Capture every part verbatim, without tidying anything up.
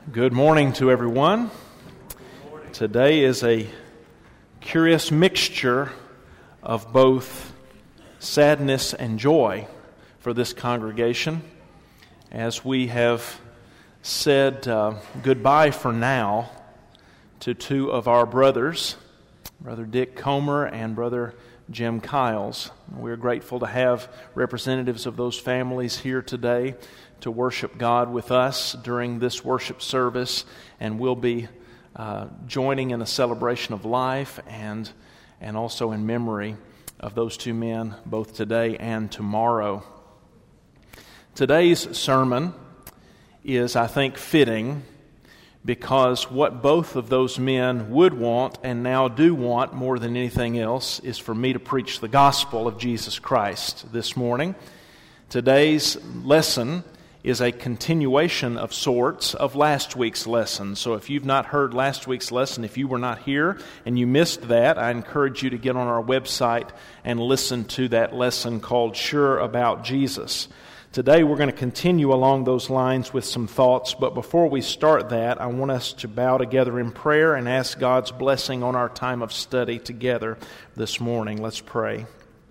Good morning to everyone. Today is a curious mixture of both sadness and joy for this congregation, as we have said uh, goodbye for now to two of our brothers, Brother Dick Comer and Brother Jim Kiles. We're grateful to have representatives of those families here today to worship God with us during this worship service, and we'll be uh, joining in a celebration of life and and also in memory of those two men both today and tomorrow. Today's sermon is, I think, fitting because what both of those men would want and now do want more than anything else is for me to preach the gospel of Jesus Christ this morning. Today's lesson is a continuation of sorts of last week's lesson. So if you've not heard last week's lesson, if you were not here and you missed that, I encourage you to get on our website and listen to that lesson called Sure About Jesus. Today we're going to continue along those lines with some thoughts, but before we start that, I want us to bow together in prayer and ask God's blessing on our time of study together this morning. Let's pray.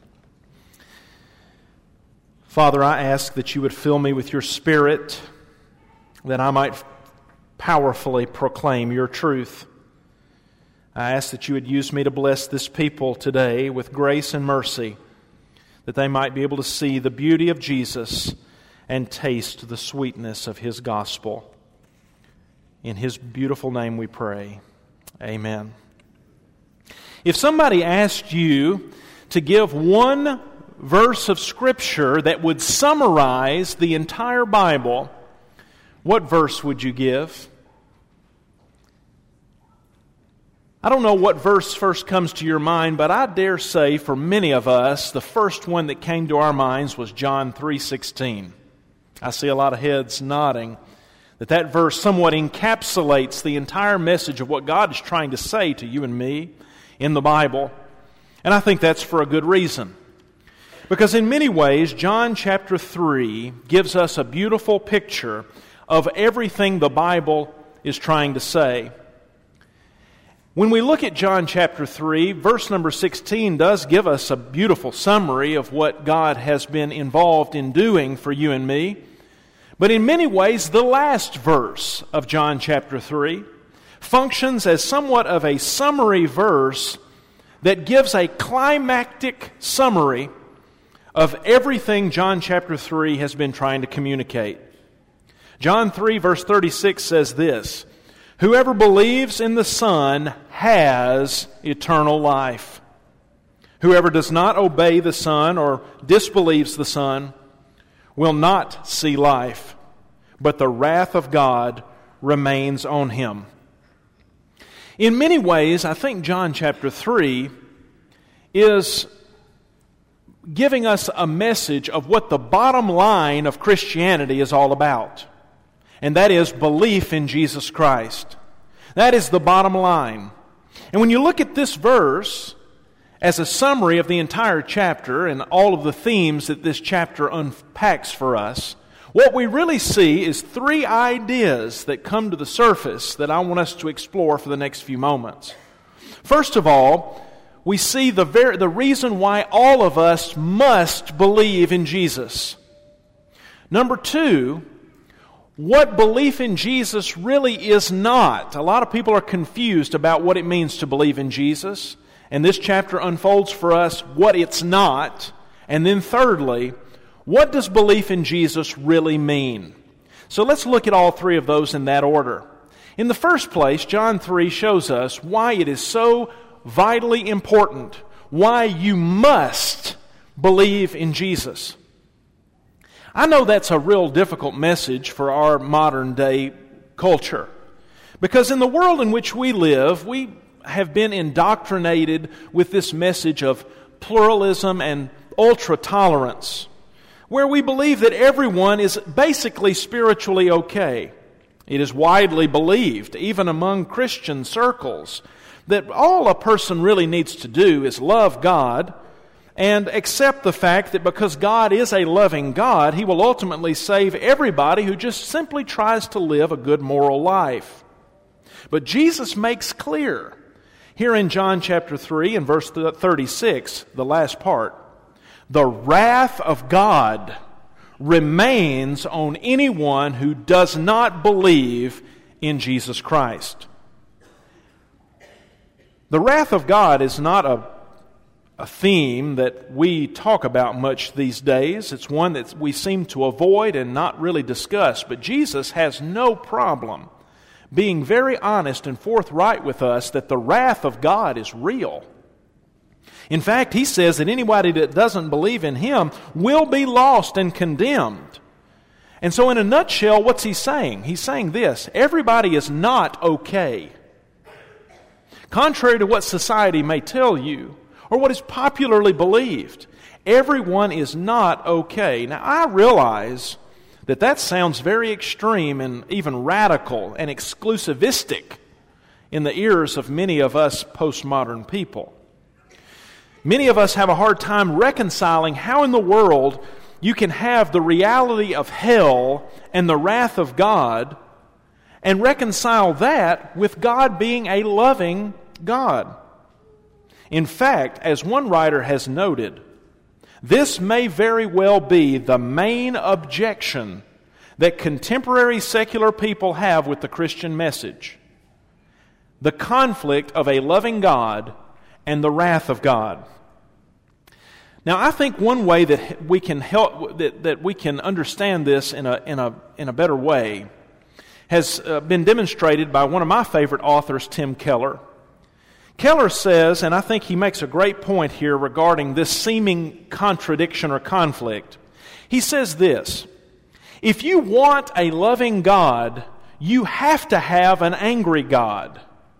Father, I ask that you would fill me with your Spirit, that I might powerfully proclaim your truth. I ask that you would use me to bless this people today with grace and mercy, that they might be able to see the beauty of Jesus and taste the sweetness of his gospel. In his beautiful name we pray. Amen. If somebody asked you to give one verse of Scripture that would summarize the entire Bible, what verse would you give? I don't know what verse first comes to your mind, but I dare say for many of us, the first one that came to our minds was John three sixteen. I see a lot of heads nodding, that that verse somewhat encapsulates the entire message of what God is trying to say to you and me in the Bible. And I think that's for a good reason. Because in many ways, John chapter three gives us a beautiful picture of everything the Bible is trying to say. When we look at John chapter three, verse number sixteen does give us a beautiful summary of what God has been involved in doing for you and me. But in many ways, the last verse of John chapter three functions as somewhat of a summary verse that gives a climactic summary of everything John chapter three has been trying to communicate. John three verse thirty-six says this: "Whoever believes in the Son has eternal life. Whoever does not obey the Son or disbelieves the Son will not see life, but the wrath of God remains on him." In many ways, I think John chapter three is giving us a message of what the bottom line of Christianity is all about. And that is belief in Jesus Christ. That is the bottom line. And when you look at this verse as a summary of the entire chapter and all of the themes that this chapter unpacks for us, what we really see is three ideas that come to the surface that I want us to explore for the next few moments. First of all, we see the ver- the reason why all of us must believe in Jesus. Number two, what belief in Jesus really is not. A lot of people are confused about what it means to believe in Jesus, and this chapter unfolds for us what it's not. And then thirdly, what does belief in Jesus really mean? So let's look at all three of those in that order. In the first place, John three shows us why it is so vitally important, why you must believe in Jesus. I know that's a real difficult message for our modern day culture, because in the world in which we live, we have been indoctrinated with this message of pluralism and ultra-tolerance, where we believe that everyone is basically spiritually okay. It is widely believed, even among Christian circles, that all a person really needs to do is love God and accept the fact that because God is a loving God, He will ultimately save everybody who just simply tries to live a good moral life. But Jesus makes clear here in John chapter three and verse thirty-six, the last part, the wrath of God remains on anyone who does not believe in Jesus Christ. The wrath of God is not a, a theme that we talk about much these days. It's one that we seem to avoid and not really discuss. But Jesus has no problem being very honest and forthright with us that the wrath of God is real. In fact, He says that anybody that doesn't believe in Him will be lost and condemned. And so in a nutshell, what's He saying? He's saying this: everybody is not okay. Contrary to what society may tell you, or what is popularly believed, everyone is not okay. Now, I realize that that sounds very extreme and even radical and exclusivistic in the ears of many of us postmodern people. Many of us have a hard time reconciling how in the world you can have the reality of hell and the wrath of God and reconcile that with God being a loving God. In fact, as one writer has noted, this may very well be the main objection that contemporary secular people have with the Christian message: the conflict of a loving God and the wrath of God. Now, I think one way that we can help that, that we can understand this in a in a in a better way has uh, been demonstrated by one of my favorite authors, Tim Keller. Keller says, and I think he makes a great point here regarding this seeming contradiction or conflict. He says this: if you want a loving God, you have to have an angry God.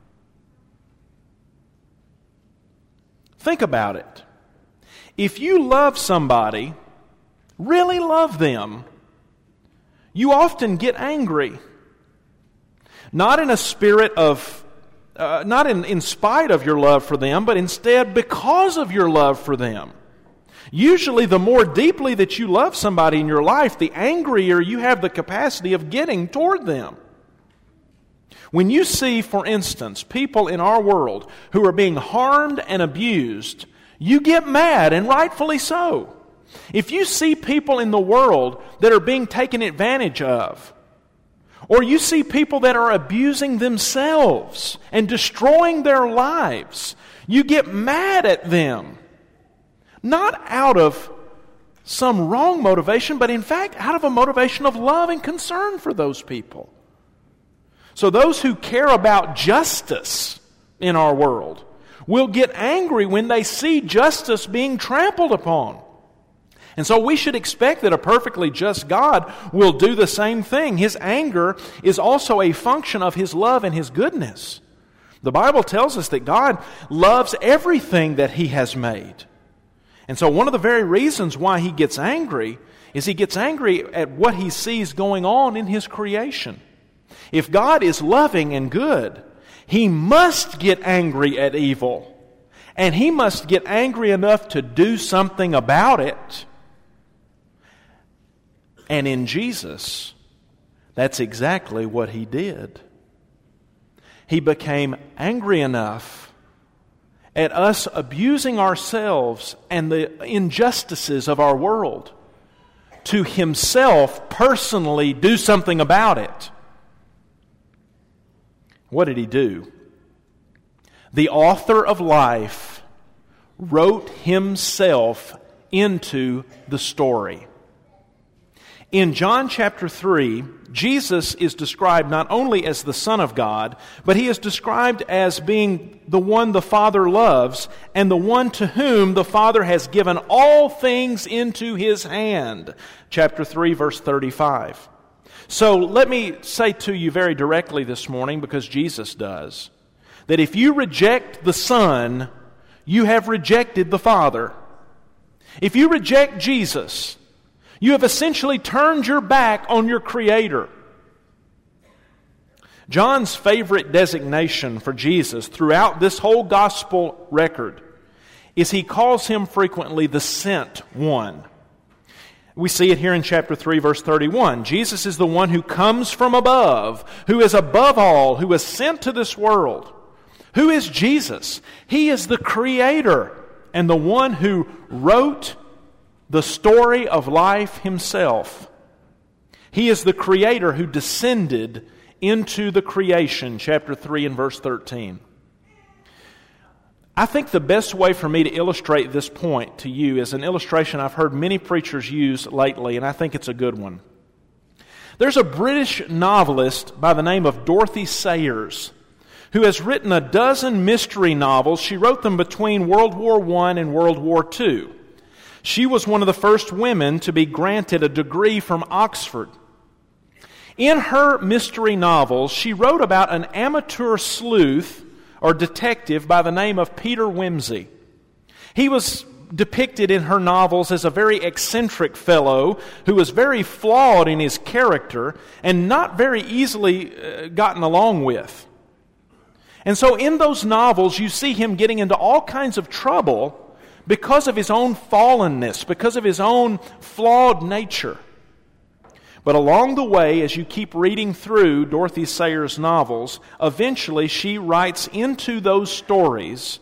Think about it. If you love somebody, really love them, you often get angry. Not in a spirit of, uh, not in, in spite of your love for them, but instead because of your love for them. Usually the more deeply that you love somebody in your life, the angrier you have the capacity of getting toward them. When you see, for instance, people in our world who are being harmed and abused, you get mad, and rightfully so. If you see people in the world that are being taken advantage of, or you see people that are abusing themselves and destroying their lives, you get mad at them. Not out of some wrong motivation, but in fact out of a motivation of love and concern for those people. So those who care about justice in our world will get angry when they see justice being trampled upon. And so we should expect that a perfectly just God will do the same thing. His anger is also a function of His love and His goodness. The Bible tells us that God loves everything that He has made. And so one of the very reasons why He gets angry is He gets angry at what He sees going on in His creation. If God is loving and good, He must get angry at evil. And He must get angry enough to do something about it. And in Jesus, that's exactly what He did. He became angry enough at us abusing ourselves and the injustices of our world to Himself personally do something about it. What did He do? The author of life wrote Himself into the story. In John chapter three, Jesus is described not only as the Son of God, but He is described as being the one the Father loves and the one to whom the Father has given all things into His hand. Chapter three, verse thirty-five. So let me say to you very directly this morning, because Jesus does, that if you reject the Son, you have rejected the Father. If you reject Jesus, you have essentially turned your back on your Creator. John's favorite designation for Jesus throughout this whole gospel record is he calls him frequently the sent one. We see it here in chapter three, verse thirty-one. Jesus is the one who comes from above, who is above all, who is sent to this world. Who is Jesus? He is the Creator and the one who wrote the story of life himself. He is the Creator who descended into the creation, chapter three and verse thirteen. I think the best way for me to illustrate this point to you is an illustration I've heard many preachers use lately, and I think it's a good one. There's a British novelist by the name of Dorothy Sayers who has written a dozen mystery novels. She wrote them between World War One and World War Two. She was one of the first women to be granted a degree from Oxford. In her mystery novels, she wrote about an amateur sleuth or detective by the name of Peter Wimsey. He was depicted in her novels as a very eccentric fellow who was very flawed in his character and not very easily uh, gotten along with. And so in those novels, you see him getting into all kinds of trouble because of his own fallenness, because of his own flawed nature. But along the way, as you keep reading through Dorothy Sayers' novels, eventually she writes into those stories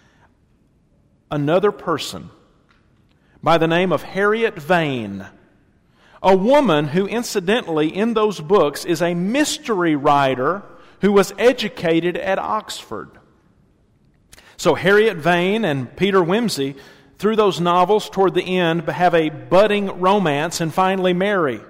another person by the name of Harriet Vane, a woman who incidentally in those books is a mystery writer who was educated at Oxford. So Harriet Vane and Peter Wimsey, through those novels toward the end, have a budding romance and finally marry.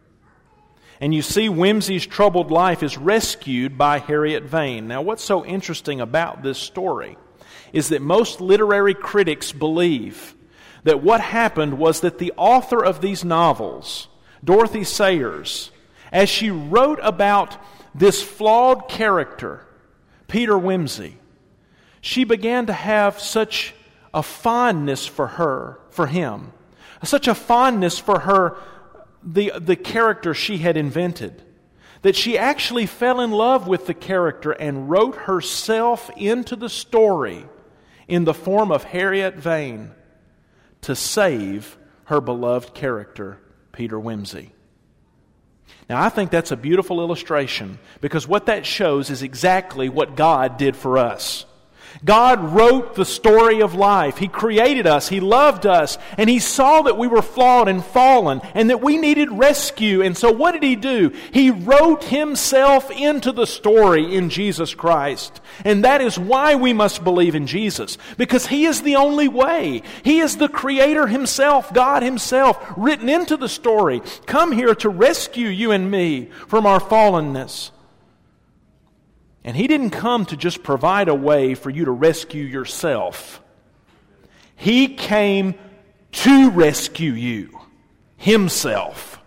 And you see Wimsey's troubled life is rescued by Harriet Vane. Now, what's so interesting about this story is that most literary critics believe that what happened was that the author of these novels, Dorothy Sayers, as she wrote about this flawed character, Peter Wimsey, she began to have such a fondness for her, for him, such a fondness for her, the, the character she had invented, that she actually fell in love with the character and wrote herself into the story in the form of Harriet Vane to save her beloved character, Peter Wimsey. Now, I think that's a beautiful illustration because what that shows is exactly what God did for us. God wrote the story of life. He created us. He loved us. And He saw that we were flawed and fallen and that we needed rescue. And so what did He do? He wrote Himself into the story in Jesus Christ. And that is why we must believe in Jesus. Because He is the only way. He is the Creator Himself, God Himself, written into the story. Come here to rescue you and me from our fallenness. And He didn't come to just provide a way for you to rescue yourself. He came to rescue you, Himself.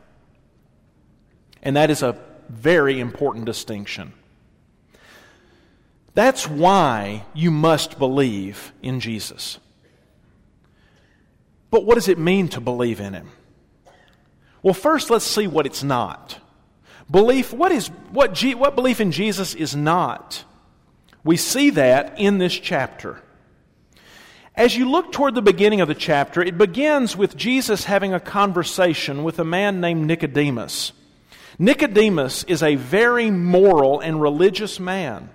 And that is a very important distinction. That's why you must believe in Jesus. But what does it mean to believe in Him? Well, first let's see what it's not. Belief, what is what, G, what belief in Jesus is not? We see that in this chapter. As you look toward the beginning of the chapter, it begins with Jesus having a conversation with a man named Nicodemus. Nicodemus is a very moral and religious man.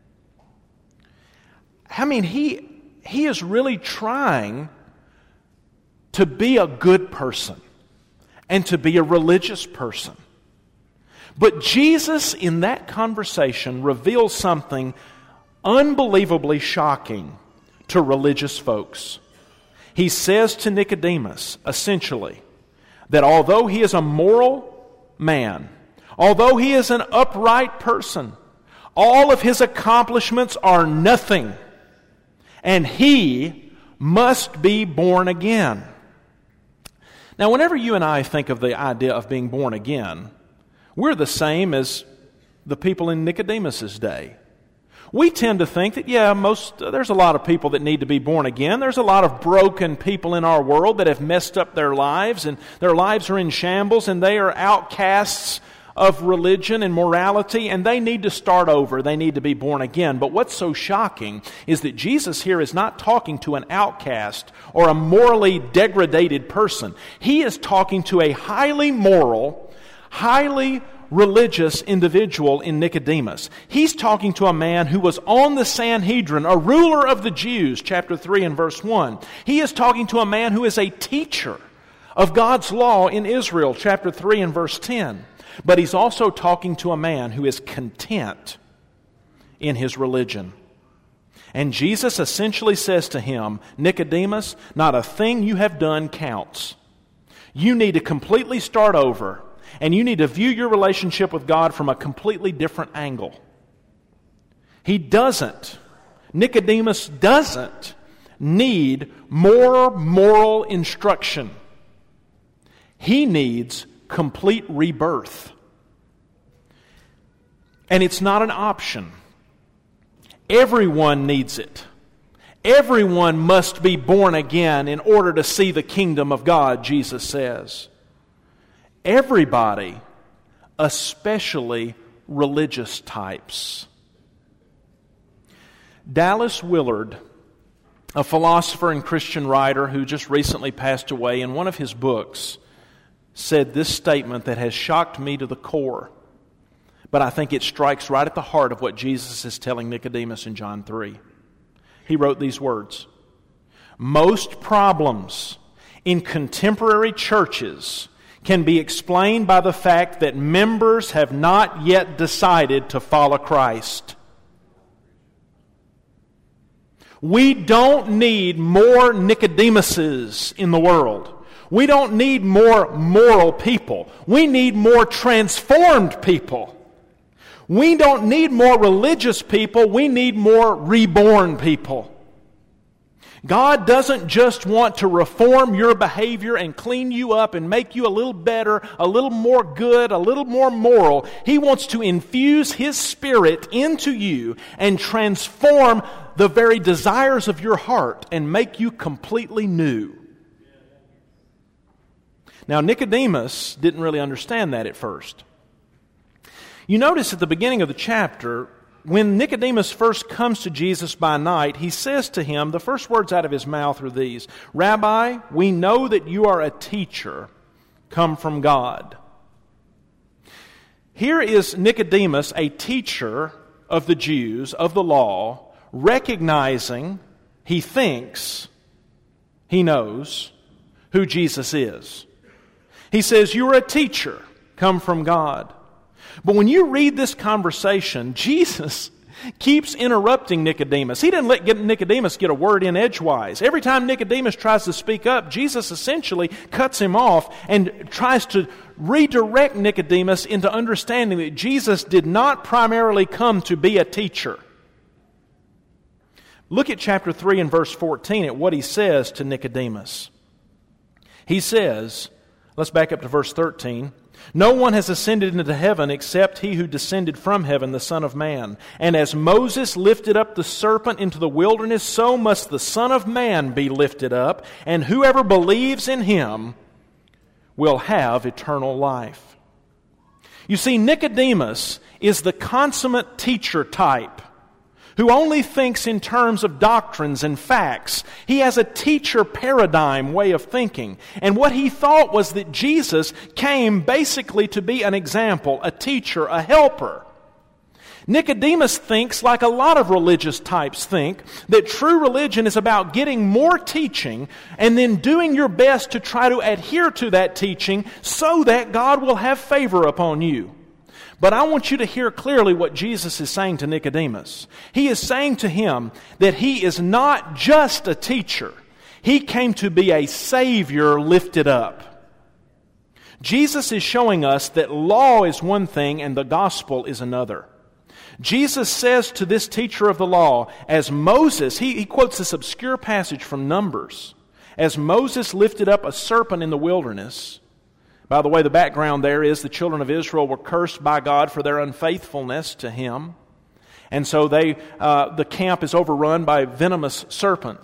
I mean, he, he is really trying to be a good person and to be a religious person. But Jesus, in that conversation, reveals something unbelievably shocking to religious folks. He says to Nicodemus, essentially, that although he is a moral man, although he is an upright person, all of his accomplishments are nothing, and he must be born again. Now, whenever you and I think of the idea of being born again, we're the same as the people in Nicodemus's day. We tend to think that, yeah, most there's a lot of people that need to be born again. There's a lot of broken people in our world that have messed up their lives, and their lives are in shambles, and they are outcasts of religion and morality, and they need to start over. They need to be born again. But what's so shocking is that Jesus here is not talking to an outcast or a morally degraded person. He is talking to a highly moral, highly religious individual in Nicodemus. He's talking to a man who was on the Sanhedrin, a ruler of the Jews, chapter three and verse one. He is talking to a man who is a teacher of God's law in Israel, chapter three and verse ten. But he's also talking to a man who is content in his religion. And Jesus essentially says to him, Nicodemus, not a thing you have done counts. You need to completely start over, and you need to view your relationship with God from a completely different angle. He doesn't, Nicodemus doesn't need more moral instruction. He needs complete rebirth. And it's not an option. Everyone needs it. Everyone must be born again in order to see the kingdom of God, Jesus says. Everybody, especially religious types. Dallas Willard, a philosopher and Christian writer who just recently passed away, in one of his books, said this statement that has shocked me to the core, but I think it strikes right at the heart of what Jesus is telling Nicodemus in John three. He wrote these words, "Most problems in contemporary churches can be explained by the fact that members have not yet decided to follow Christ. We don't need more Nicodemuses in the world. We don't need more moral people. We need more transformed people. We don't need more religious people. We need more reborn people. God doesn't just want to reform your behavior and clean you up and make you a little better, a little more good, a little more moral. He wants to infuse His Spirit into you and transform the very desires of your heart and make you completely new." Now, Nicodemus didn't really understand that at first. You notice at the beginning of the chapter, when Nicodemus first comes to Jesus by night, he says to him, the first words out of his mouth are these, "Rabbi, we know that you are a teacher come from God." Here is Nicodemus, a teacher of the Jews, of the law, recognizing, he thinks, he knows who Jesus is. He says, "You're a teacher come from God." But when you read this conversation, Jesus keeps interrupting Nicodemus. He didn't let Nicodemus get a word in edgewise. Every time Nicodemus tries to speak up, Jesus essentially cuts him off and tries to redirect Nicodemus into understanding that Jesus did not primarily come to be a teacher. Look at chapter three and verse fourteen at what he says to Nicodemus. He says, let's back up to verse thirteen. "No one has ascended into heaven except he who descended from heaven, the Son of Man. And as Moses lifted up the serpent into the wilderness, so must the Son of Man be lifted up, and whoever believes in Him will have eternal life." You see, Nicodemus is the consummate teacher type who only thinks in terms of doctrines and facts. He has a teacher paradigm way of thinking. And what he thought was that Jesus came basically to be an example, a teacher, a helper. Nicodemus thinks, like a lot of religious types think, that true religion is about getting more teaching and then doing your best to try to adhere to that teaching so that God will have favor upon you. But I want you to hear clearly what Jesus is saying to Nicodemus. He is saying to him that he is not just a teacher. He came to be a Savior lifted up. Jesus is showing us that law is one thing and the gospel is another. Jesus says to this teacher of the law, as Moses, he, he quotes this obscure passage from Numbers, as Moses lifted up a serpent in the wilderness. By the way, the background there is the children of Israel were cursed by God for their unfaithfulness to Him. And so they, uh, the camp is overrun by venomous serpents.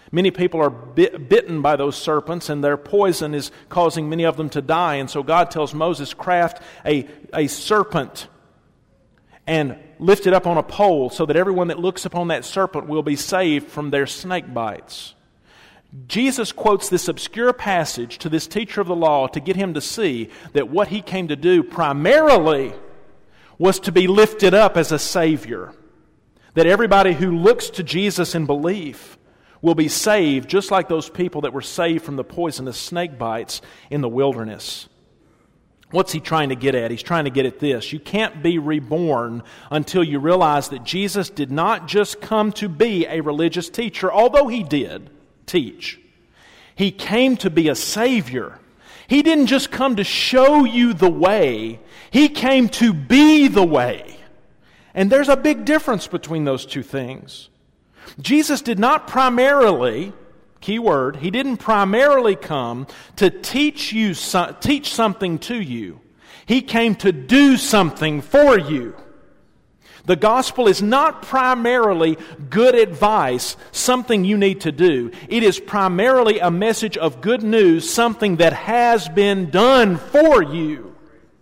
Many people are bit, bitten by those serpents, and their poison is causing many of them to die. And so God tells Moses, craft a, a serpent and lift it up on a pole so that everyone that looks upon that serpent will be saved from their snake bites. Jesus quotes this obscure passage to this teacher of the law to get him to see that what he came to do primarily was to be lifted up as a Savior. That everybody who looks to Jesus in belief will be saved, just like those people that were saved from the poisonous snake bites in the wilderness. What's he trying to get at? He's trying to get at this. You can't be reborn until you realize that Jesus did not just come to be a religious teacher, although he did teach. He came to be a Savior. He didn't just come to show you the way. He came to be the way. And there's a big difference between those two things. Jesus did not primarily, key word, He didn't primarily come to teach you teach something to you. He came to do something for you. The gospel is not primarily good advice, something you need to do. It is primarily a message of good news, something that has been done for you.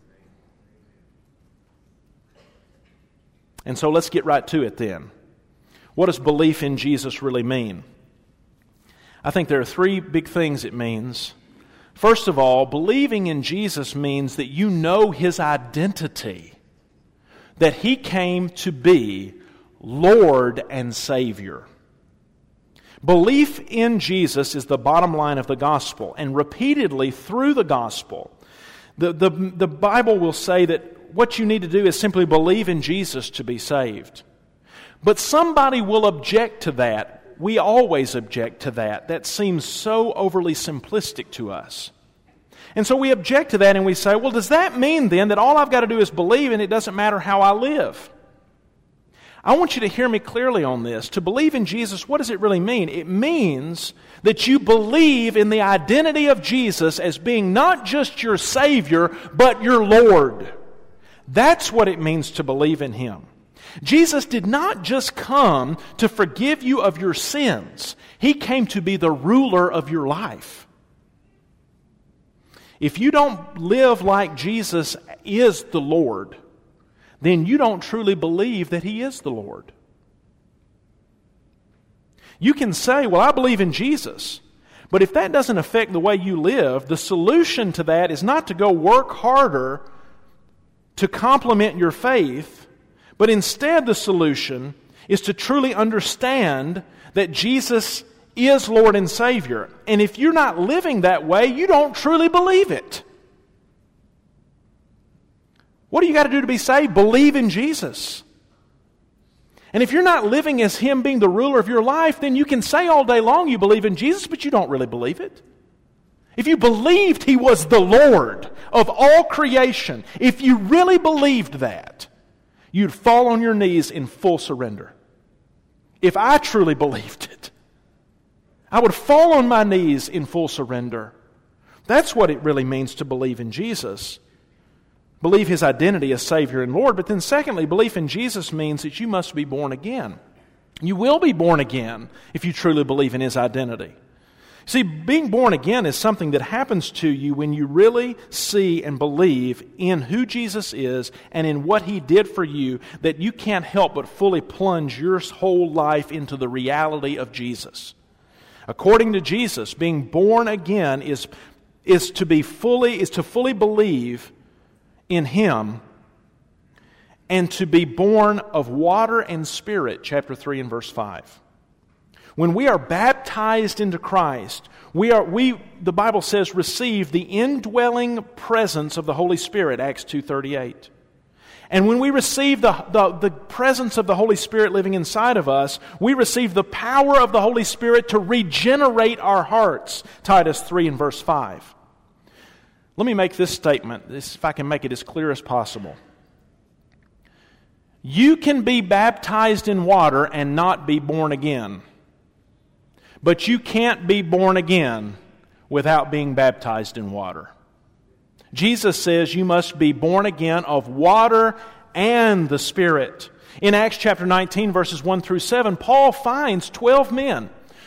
And so let's get right to it then. What does belief in Jesus really mean? I think there are three big things it means. First of all, believing in Jesus means that you know His identity, that He came to be Lord and Savior. Belief in Jesus is the bottom line of the gospel, and repeatedly through the gospel, the, the, the Bible will say that what you need to do is simply believe in Jesus to be saved. But somebody will object to that. We always object to that. That seems so overly simplistic to us. And so we object to that and we say, well, does that mean then that all I've got to do is believe and it doesn't matter how I live? I want you to hear me clearly on this. To believe in Jesus, what does it really mean? It means that you believe in the identity of Jesus as being not just your Savior, but your Lord. That's what it means to believe in Him. Jesus did not just come to forgive you of your sins. He came to be the ruler of your life. If you don't live like Jesus is the Lord, then you don't truly believe that He is the Lord. You can say, well, I believe in Jesus. But if that doesn't affect the way you live, the solution to that is not to go work harder to complement your faith, but instead the solution is to truly understand that Jesus is Lord and Savior. And if you're not living that way, you don't truly believe it. What do you got to do to be saved? Believe in Jesus. And if you're not living as Him being the ruler of your life, then you can say all day long you believe in Jesus, but you don't really believe it. If you believed He was the Lord of all creation, if you really believed that, you'd fall on your knees in full surrender. If I truly believed it, I would fall on my knees in full surrender. That's what it really means to believe in Jesus. Believe His identity as Savior and Lord. But then secondly, belief in Jesus means that you must be born again. You will be born again if you truly believe in His identity. See, being born again is something that happens to you when you really see and believe in who Jesus is and in what He did for you, that you can't help but fully plunge your whole life into the reality of Jesus. According to Jesus, being born again is, is to be fully is to fully believe in Him and to be born of water and Spirit, chapter three and verse five. When we are baptized into Christ, we are we the Bible says receive the indwelling presence of the Holy Spirit, Acts two thirty-eight. And when we receive the, the, the presence of the Holy Spirit living inside of us, we receive the power of the Holy Spirit to regenerate our hearts, Titus three and verse five. Let me make this statement, this, if I can make it as clear as possible. You can be baptized in water and not be born again. But you can't be born again without being baptized in water. Jesus says you must be born again of water and the Spirit. In Acts chapter nineteen, verses one through seven, Paul finds twelve men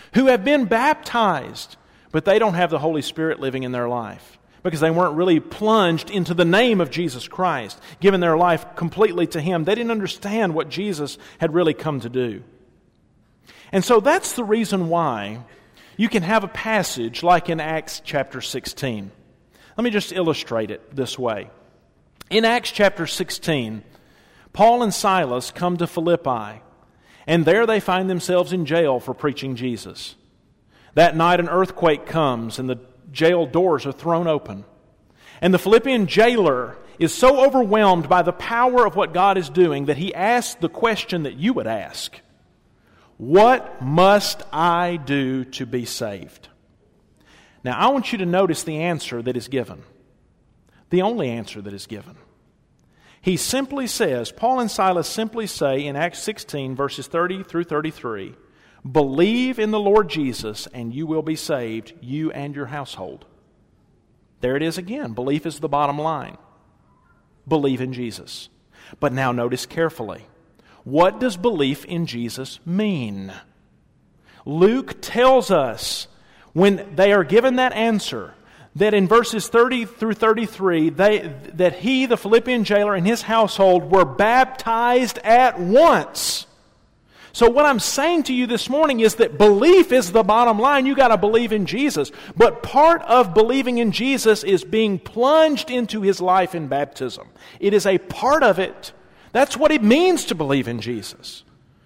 who have been baptized, but they don't have the Holy Spirit living in their life because they weren't really plunged into the name of Jesus Christ, given their life completely to Him. They didn't understand what Jesus had really come to do. And so that's the reason why you can have a passage like in Acts chapter sixteen. Let me just illustrate it this way. In Acts chapter sixteen, Paul and Silas come to Philippi, and there they find themselves in jail for preaching Jesus. That night an earthquake comes, and the jail doors are thrown open. And the Philippian jailer is so overwhelmed by the power of what God is doing that he asks the question that you would ask. What must I do to be saved? Now, I want you to notice the answer that is given. The only answer that is given. He simply says, Paul and Silas simply say in Acts sixteen, verses thirty through thirty-three, believe in the Lord Jesus and you will be saved, you and your household. There it is again. Belief is the bottom line. Believe in Jesus. But now notice carefully. What does belief in Jesus mean? Luke tells us when they are given that answer, that in verses thirty through thirty-three, they, that he, the Philippian jailer, and his household were baptized at once. So what I'm saying to you this morning is that belief is the bottom line. You got to believe in Jesus. But part of believing in Jesus is being plunged into His life in baptism. It is a part of it. That's what it means to believe in Jesus.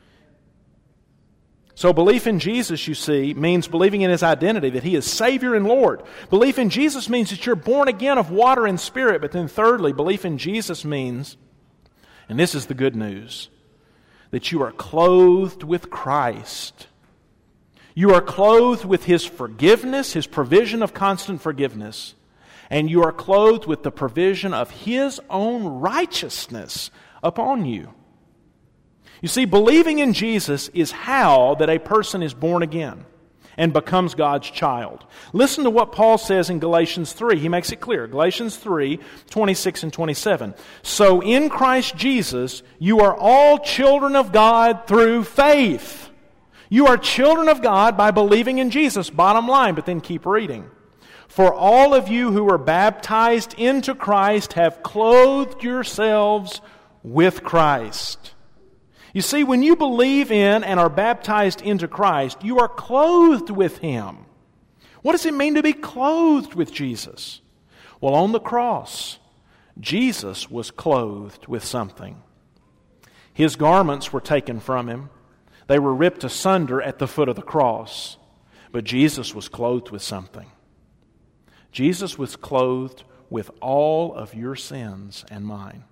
So belief in Jesus, you see, means believing in His identity, that He is Savior and Lord. Belief in Jesus means that you're born again of water and Spirit. But then thirdly, belief in Jesus means, and this is the good news, that you are clothed with Christ. You are clothed with His forgiveness, His provision of constant forgiveness. And you are clothed with the provision of His own righteousness upon you. You see, believing in Jesus is how that a person is born again and becomes God's child. Listen to what Paul says in Galatians three. He makes it clear. Galatians three, twenty-six and twenty-seven. So in Christ Jesus, you are all children of God through faith. You are children of God by believing in Jesus. Bottom line, but then keep reading. For all of you who were baptized into Christ have clothed yourselves with Christ. You see, when you believe in and are baptized into Christ, you are clothed with Him. What does it mean to be clothed with Jesus? Well, on the cross, Jesus was clothed with something. His garments were taken from Him. They were ripped asunder at the foot of the cross. But Jesus was clothed with something. Jesus was clothed with all of your sins and mine.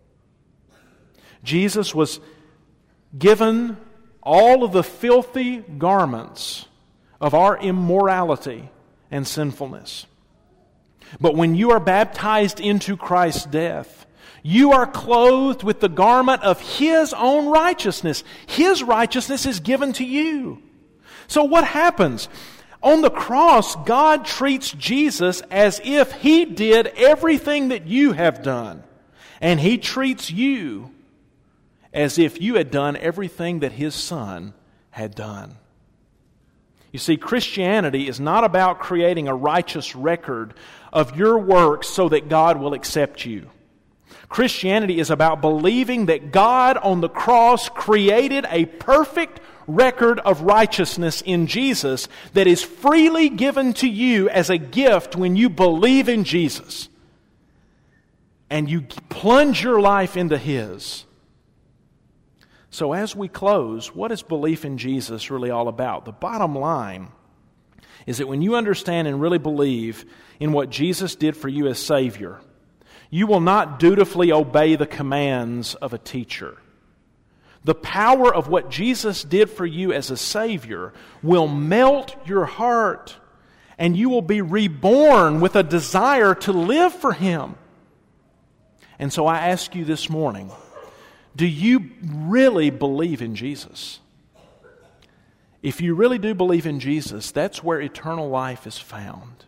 Jesus was given all of the filthy garments of our immorality and sinfulness. But when you are baptized into Christ's death, you are clothed with the garment of His own righteousness. His righteousness is given to you. So what happens? On the cross, God treats Jesus as if He did everything that you have done. And He treats you as if you had done everything that His Son had done. You see, Christianity is not about creating a righteous record of your works so that God will accept you. Christianity is about believing that God on the cross created a perfect record of righteousness in Jesus that is freely given to you as a gift when you believe in Jesus and you plunge your life into His. So as we close, what is belief in Jesus really all about? The bottom line is that when you understand and really believe in what Jesus did for you as Savior, you will not dutifully obey the commands of a teacher. The power of what Jesus did for you as a Savior will melt your heart, and you will be reborn with a desire to live for Him. And so I ask you this morning, do you really believe in Jesus? If you really do believe in Jesus, that's where eternal life is found.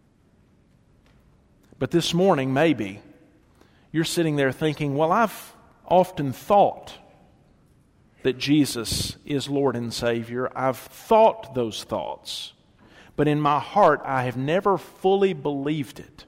But this morning, maybe, you're sitting there thinking, well, I've often thought that Jesus is Lord and Savior. I've thought those thoughts, but in my heart I have never fully believed it.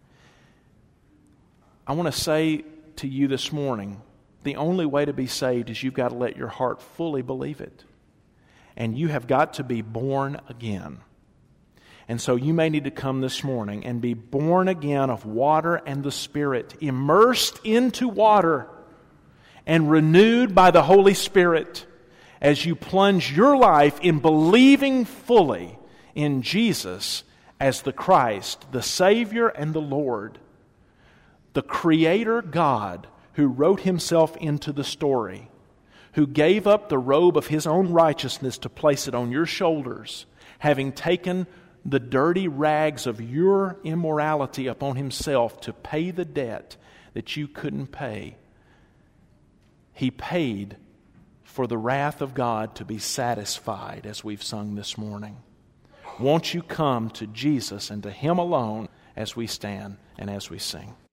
I want to say to you this morning, the only way to be saved is you've got to let your heart fully believe it. And you have got to be born again. And so you may need to come this morning and be born again of water and the Spirit, immersed into water and renewed by the Holy Spirit as you plunge your life in believing fully in Jesus as the Christ, the Savior and the Lord, the Creator God who wrote Himself into the story, who gave up the robe of His own righteousness to place it on your shoulders, having taken the dirty rags of your immorality upon Himself to pay the debt that you couldn't pay. He paid for the wrath of God to be satisfied, as we've sung this morning. Won't you come to Jesus and to Him alone as we stand and as we sing?